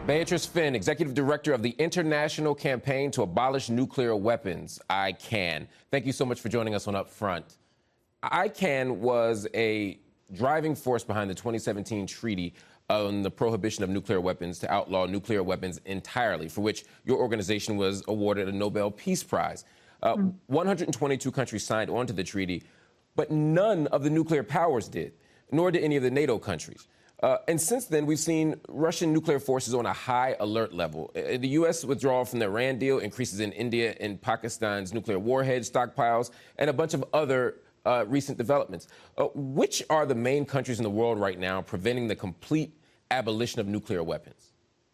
Beatrice Finn, Executive Director of the International Campaign to Abolish Nuclear Weapons, ICAN. Thank you so much for joining us on Upfront. ICAN was a driving force behind the 2017 treaty on the prohibition of nuclear weapons to outlaw nuclear weapons entirely, for which your organization was awarded a Nobel Peace Prize. 122 countries signed on to the treaty, but none of the nuclear powers did, nor did any of the NATO countries. And since then, we've seen Russian nuclear forces on a high alert level. The U.S. withdrawal from the Iran deal, increases in India and Pakistan's nuclear warhead stockpiles, and a bunch of other recent developments. Which are the main countries in the world right now preventing the complete abolition of nuclear weapons?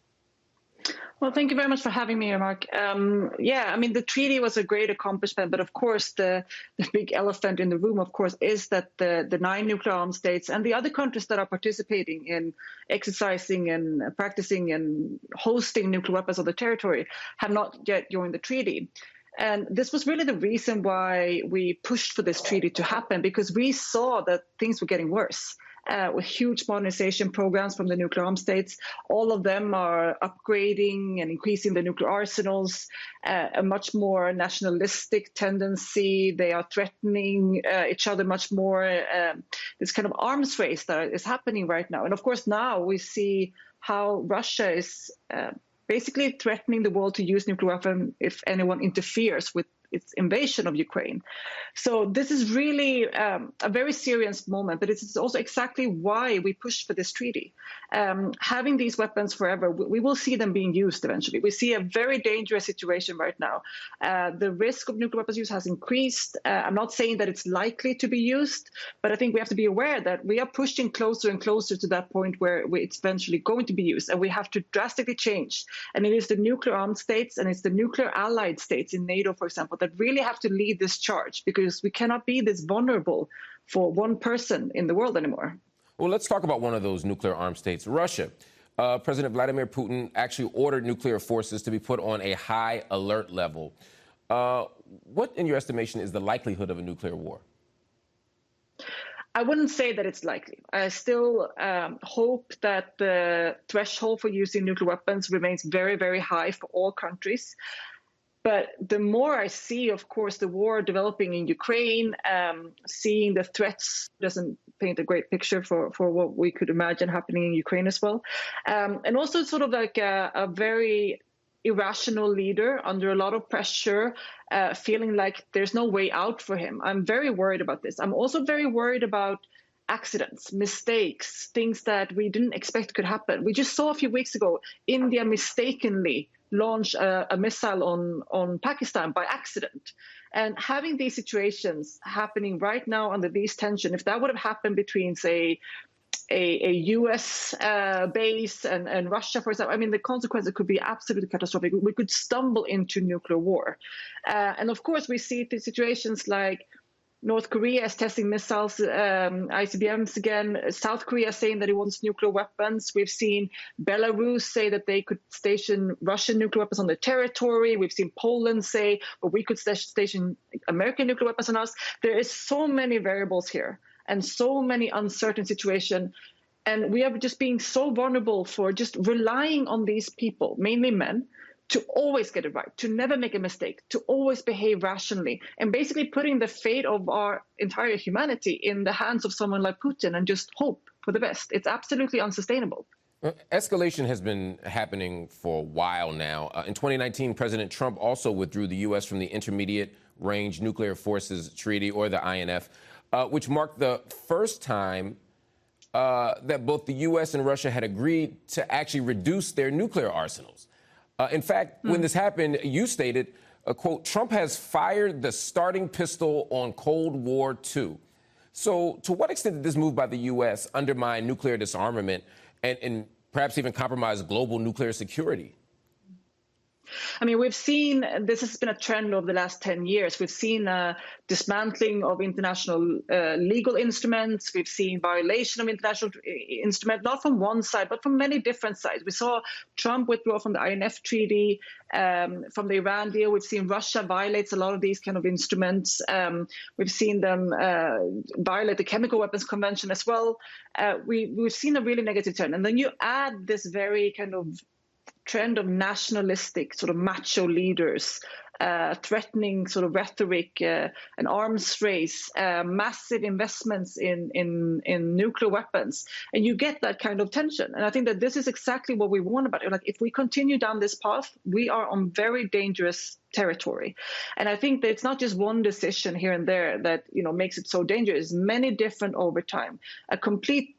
Well, thank you very much for having me here, Mark. The treaty was a great accomplishment, but of course, the big elephant in the room, of course, is that the 9 nuclear armed states and the other countries that are participating in exercising and practicing and hosting nuclear weapons on the territory have not yet joined the treaty. And this was really the reason why we pushed for this treaty to happen, because we saw that things were getting worse. With huge modernization programs from the nuclear armed states. All of them are upgrading and increasing the nuclear arsenals, a much more nationalistic tendency. They are threatening each other much more. This kind of arms race that is happening right now. And of course, now we see how Russia is basically threatening the world to use nuclear weapons if anyone interferes with its invasion of Ukraine. So this is really a very serious moment, but it's also exactly why we pushed for this treaty. Having these weapons forever, we will see them being used eventually. We see a very dangerous situation right now. The risk of nuclear weapons use has increased. I'm not saying that it's likely to be used, but I think we have to be aware that we are pushing closer and closer to that point where it's eventually going to be used, and we have to drastically change. And it is the nuclear armed states and it's the nuclear allied states in NATO, for example, that really have to lead this charge, because we cannot be this vulnerable for one person in the world anymore. Well, let's talk about one of those nuclear armed states, Russia. President Vladimir Putin actually ordered nuclear forces to be put on a high alert level. What, in your estimation, is the likelihood of a nuclear war? I wouldn't say that it's likely. I still hope that the threshold for using nuclear weapons remains very, very high for all countries. But the more I see, of course, the war developing in Ukraine, seeing the threats doesn't paint a great picture for what we could imagine happening in Ukraine as well. And also sort of like a very irrational leader under a lot of pressure, feeling like there's no way out for him. I'm very worried about this. I'm also very worried about accidents, mistakes, things that we didn't expect could happen. We just saw a few weeks ago, India mistakenly launch a missile on Pakistan by accident. And having these situations happening right now under these tension, if that would have happened between, say, a U.S. base and Russia, for example, I mean, the consequences could be absolutely catastrophic. We could stumble into nuclear war. And of course, we see the situations like North Korea is testing missiles, ICBMs again. South Korea saying that it wants nuclear weapons. We've seen Belarus say that they could station Russian nuclear weapons on their territory. We've seen Poland say, well, we could station American nuclear weapons on us. There is so many variables here and so many uncertain situations. And we are just being so vulnerable for just relying on these people, mainly men, to always get it right, to never make a mistake, to always behave rationally, and basically putting the fate of our entire humanity in the hands of someone like Putin and just hope for the best. It's absolutely unsustainable. Escalation has been happening for a while now. In 2019, President Trump also withdrew the U.S. from the Intermediate Range Nuclear Forces Treaty, or the INF, which marked the first time that both the U.S. and Russia had agreed to actually reduce their nuclear arsenals. In fact, when this happened, you stated, quote, Trump has fired the starting pistol on Cold War II. So to what extent did this move by the U.S. undermine nuclear disarmament and perhaps even compromise global nuclear security? I mean, we've seen this has been a trend over the last 10 years. We've seen dismantling of international legal instruments. We've seen violation of international instruments, not from one side, but from many different sides. We saw Trump withdraw from the INF treaty, from the Iran deal. We've seen Russia violates a lot of these kind of instruments. We've seen them violate the Chemical Weapons Convention as well. We've seen a really negative trend. And then you add this very kind of trend of nationalistic sort of macho leaders, threatening sort of rhetoric, an arms race, massive investments in nuclear weapons, and you get that kind of tension. And I think that this is exactly what we warn about. Like, if we continue down this path, we are on very dangerous territory. And I think that it's not just one decision here and there that makes it so dangerous. Many different over time. A complete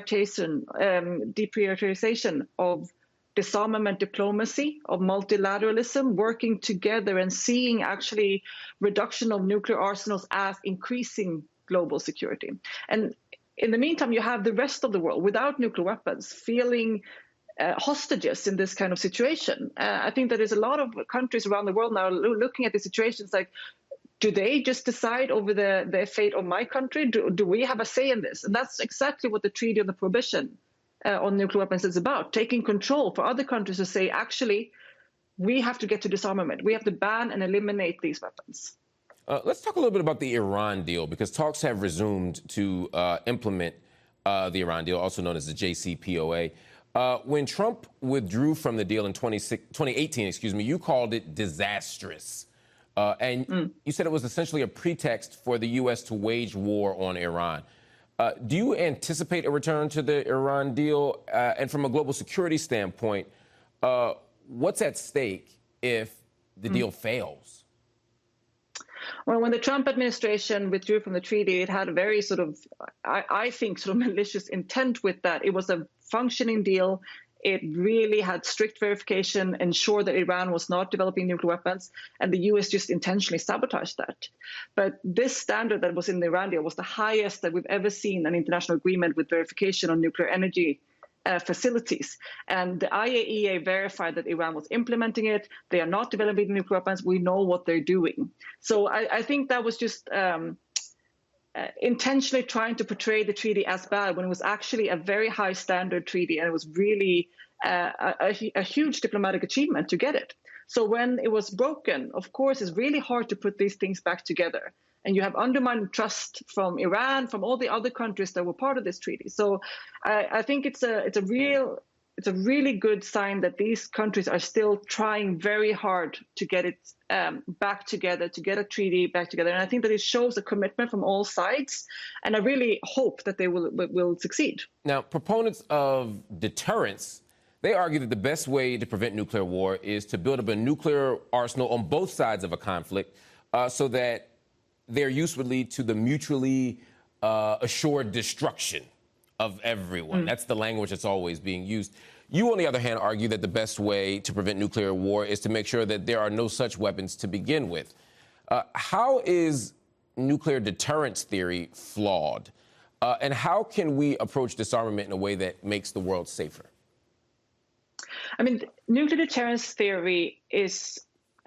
deprioritization of disarmament diplomacy, of multilateralism, working together and seeing actually reduction of nuclear arsenals as increasing global security. And in the meantime, you have the rest of the world without nuclear weapons feeling hostages in this kind of situation. I think that there's a lot of countries around the world now looking at the situations like, do they just decide over the fate of my country? Do we have a say in this? And that's exactly what the Treaty on the Prohibition on Nuclear Weapons is about, taking control for other countries to say, actually, we have to get to disarmament. We have to ban and eliminate these weapons. Let's talk a little bit about the Iran deal, because talks have resumed to implement the Iran deal, also known as the JCPOA. When Trump withdrew from the deal in 2018, you called it disastrous. And you said it was essentially a pretext for the U.S. to wage war on Iran. Do you anticipate a return to the Iran deal? And from a global security standpoint, what's at stake if the deal fails? Well, when the Trump administration withdrew from the treaty, it had a very sort of, I think, sort of malicious intent with that. It was a functioning deal. It really had strict verification, ensured that Iran was not developing nuclear weapons, and the U.S. just intentionally sabotaged that. But this standard that was in the Iran deal was the highest that we've ever seen an international agreement with verification on nuclear energy facilities. And the IAEA verified that Iran was implementing it. They are not developing nuclear weapons. We know what they're doing. So I think that was just intentionally trying to portray the treaty as bad when it was actually a very high standard treaty, and it was really a huge diplomatic achievement to get it. So when it was broken, of course, it's really hard to put these things back together. And you have undermined trust from Iran, from all the other countries that were part of this treaty. So I think it's a really good sign that these countries are still trying very hard to get it back together, to get a treaty back together. And I think that it shows a commitment from all sides. And I really hope that they will succeed. Now, proponents of deterrence, they argue that the best way to prevent nuclear war is to build up a nuclear arsenal on both sides of a conflict so that their use would lead to the mutually assured destruction of everyone. That's the language that's always being used. You, on the other hand, argue that the best way to prevent nuclear war is to make sure that there are no such weapons to begin with. How is nuclear deterrence theory flawed? And how can we approach disarmament in a way that makes the world safer? I mean, nuclear deterrence theory is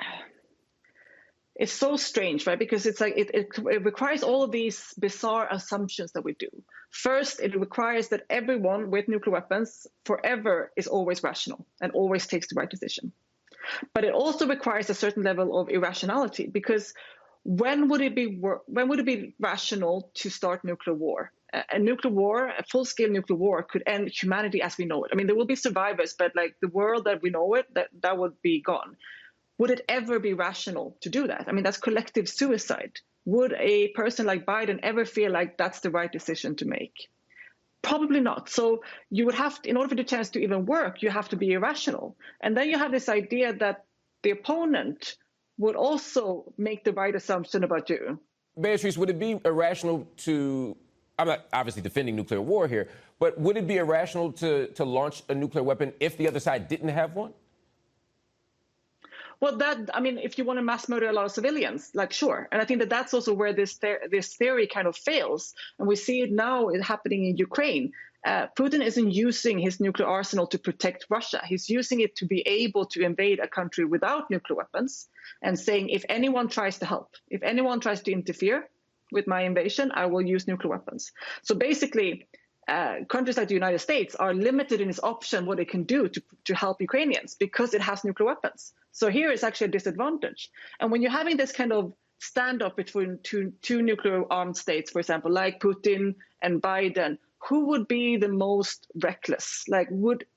so strange, right? Because it's like it requires all of these bizarre assumptions that we do. First, it requires that everyone with nuclear weapons forever is always rational and always takes the right decision. But it also requires a certain level of irrationality, because when would it be rational to start nuclear war? A nuclear war, a full-scale nuclear war, could end humanity as we know it. I mean, there will be survivors, but like the world that we know it, that would be gone. Would it ever be rational to do that? I mean, that's collective suicide. Would a person like Biden ever feel like that's the right decision to make? Probably not. So you would have to, in order for the chance to even work, you have to be irrational. And then you have this idea that the opponent would also make the right assumption about you. Beatrice, would it be irrational to, I'm not obviously defending nuclear war here, but would it be irrational to launch a nuclear weapon if the other side didn't have one? Well, if you want to mass murder a lot of civilians, like, sure. And I think that that's also where this theory kind of fails. And we see it now happening in Ukraine. Putin isn't using his nuclear arsenal to protect Russia. He's using it to be able to invade a country without nuclear weapons and saying, if anyone tries to help, if anyone tries to interfere with my invasion, I will use nuclear weapons. So basically, countries like the United States are limited in its option what it can do to help Ukrainians because it has nuclear weapons. So here is actually a disadvantage. And when you're having this kind of standoff between two nuclear armed states, for example, like Putin and Biden, who would be the most reckless? Like, would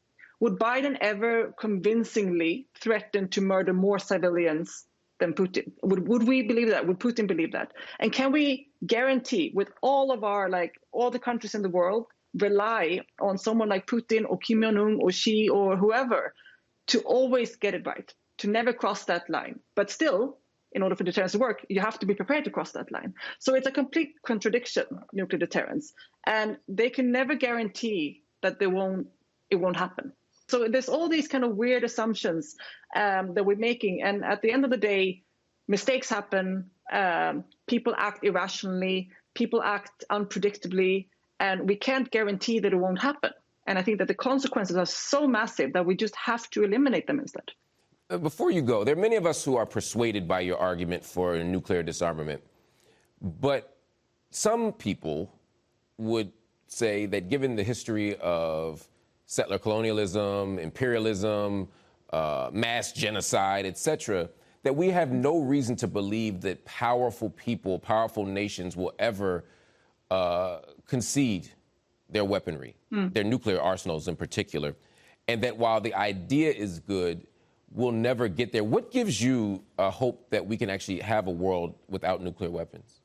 Would Biden ever convincingly threaten to murder more civilians than Putin? Would we believe that? Would Putin believe that? And can we guarantee with all of our, all the countries in the world rely on someone like Putin or Kim Jong-un or Xi or whoever to always get it right, to never cross that line? But still, in order for deterrence to work, you have to be prepared to cross that line. So it's a complete contradiction, nuclear deterrence. And they can never guarantee that it won't happen. So there's all these kind of weird assumptions that we're making. And at the end of the day, mistakes happen. People act irrationally. People act unpredictably. And we can't guarantee that it won't happen. And I think that the consequences are so massive that we just have to eliminate them instead. Before you go, there are many of us who are persuaded by your argument for nuclear disarmament. But some people would say that given the history of settler colonialism, imperialism, mass genocide, etc., that we have no reason to believe that powerful people, powerful nations will ever concede their weaponry, their nuclear arsenals in particular, and that while the idea is good, we'll never get there. What gives you hope that we can actually have a world without nuclear weapons?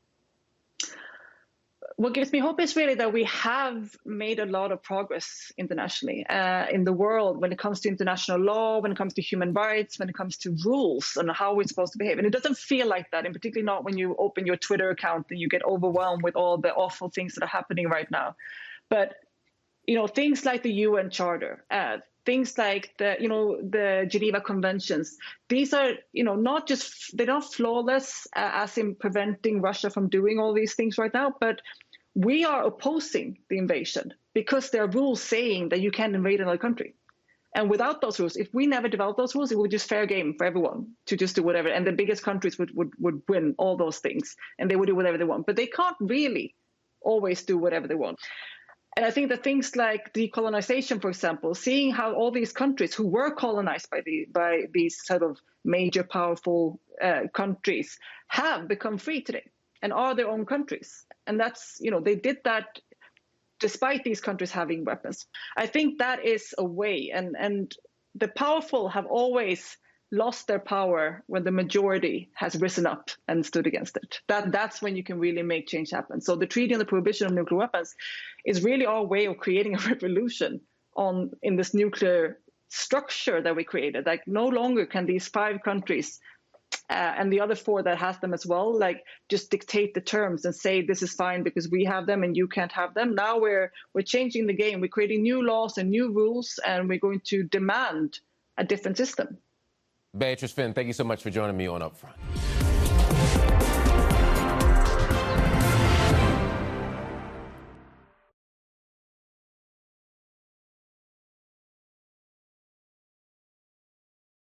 What gives me hope is really that we have made a lot of progress internationally in the world when it comes to international law, when it comes to human rights, when it comes to rules and how we're supposed to behave. And it doesn't feel like that, and particularly not when you open your Twitter account and you get overwhelmed with all the awful things that are happening right now. But, things like the UN Charter, things like the Geneva Conventions, these are, not just, they're not flawless as in preventing Russia from doing all these things right now, but we are opposing the invasion because there are rules saying that you can't invade another country. And without those rules, if we never develop those rules, it would just fair game for everyone to just do whatever. And the biggest countries would win all those things and they would do whatever they want. But they can't really always do whatever they want. And I think that things like decolonization, for example, seeing how all these countries who were colonized by these sort of major powerful countries have become free today and are their own countries. And that's, they did that despite these countries having weapons. I think that is a way. And the powerful have always lost their power when the majority has risen up and stood against it. That's when you can really make change happen. So the Treaty on the Prohibition of Nuclear Weapons is really our way of creating a revolution in this nuclear structure that we created. Like no longer can these 5 countries and the other 4 that has them as well, just dictate the terms and say this is fine because we have them and you can't have them. Now we're changing the game. We're creating new laws and new rules, and we're going to demand a different system. Beatrice Finn, thank you so much for joining me on Upfront.